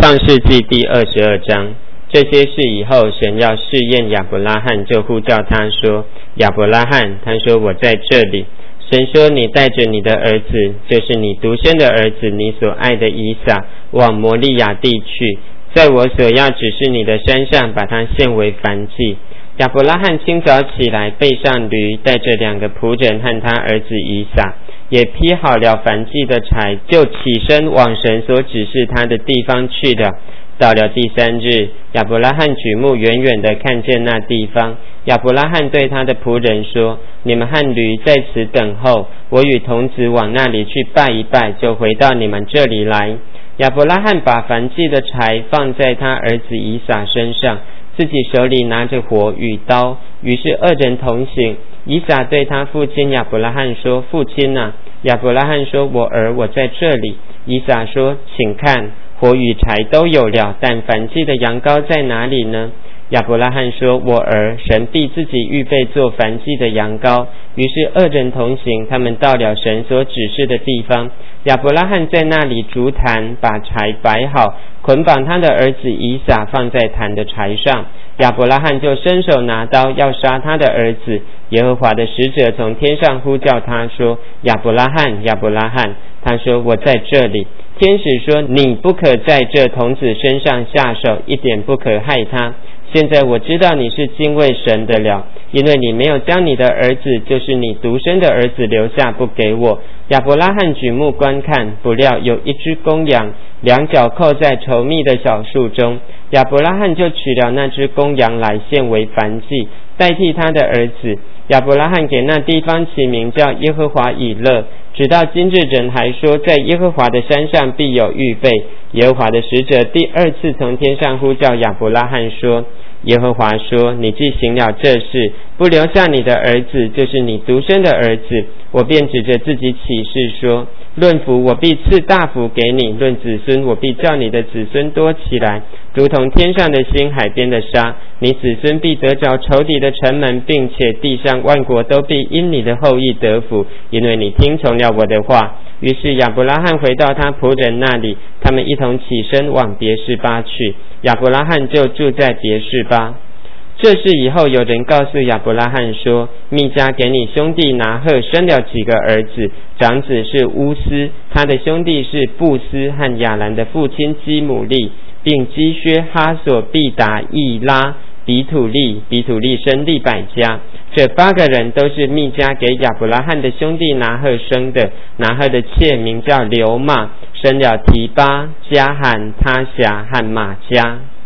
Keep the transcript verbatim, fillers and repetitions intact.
创世纪第二十二章。这些事以后，神要试验亚伯拉罕，就呼叫他说：亚伯拉罕。他说：我在这里。神说：你带着你的儿子，就是你独生的儿子，你所爱的以撒，往摩利亚地去，在我所要指示你的山上，把它献为燔祭。亚伯拉罕清早起来，背上驴，带着两个仆人和他儿子以撒，也劈好了燔祭的柴，就起身往神所指示他的地方去了。到了第三日，亚伯拉罕举目远远地看见那地方。亚伯拉罕对他的仆人说：你们和驴在此等候，我与童子往那里去拜一拜，就回到你们这里来。亚伯拉罕把燔祭的柴放在他儿子以撒身上，自己手里拿着火与刀，于是二人同行。以撒对他父亲亚伯拉罕说：父亲啊！亚伯拉罕说：我儿，我在这里。以撒说：请看，火与柴都有了，但燔祭的羊羔在哪里呢？亚伯拉罕说：我儿，神必自己预备做燔祭的羊羔。于是二人同行，他们到了神所指示的地方。亚伯拉罕在那里筑坛，把柴摆好，捆绑他的儿子以撒放在坛的柴上。亚伯拉罕就伸手拿刀要杀他的儿子。耶和华的使者从天上呼叫他说：亚伯拉罕，亚伯拉罕。他说：我在这里。天使说：你不可在这童子身上下手，一点不可害他。现在我知道你是敬畏神的了，因为你没有将你的儿子，就是你独生的儿子留下不给我。亚伯拉罕举目观看，不料有一只公羊，两脚扣在稠密的小树中。亚伯拉罕就取了那只公羊来献为燔祭，代替他的儿子。亚伯拉罕给那地方起名叫耶和华以勒，直到今日人还说，在耶和华的山上必有预备。耶和华的使者第二次从天上呼叫亚伯拉罕说：耶和华说，你既行了这事，不留下你的儿子，就是你独生的儿子，我便指着自己起誓说：论福我必赐大福给你，论子孙我必叫你的子孙多起来，如同天上的星，海边的沙。你子孙必得着仇敌的城门，并且地上万国都必因你的后裔得福，因为你听从了我的话。于是亚伯拉罕回到他仆人那里，他们一同起身往别是巴去。亚伯拉罕就住在别是巴。这事以后，有人告诉亚伯拉罕说：密迦给你兄弟拿鹤生了几个儿子，长子是乌斯，他的兄弟是布斯和亚兰的父亲基姆利，并基薛、哈索、毕达、易拉、比土利。比土利生利百加。这八个人都是密迦给亚伯拉罕的兄弟拿鹤生的。拿鹤的妾名叫流玛，生了提巴、加罕、他辖和玛迦。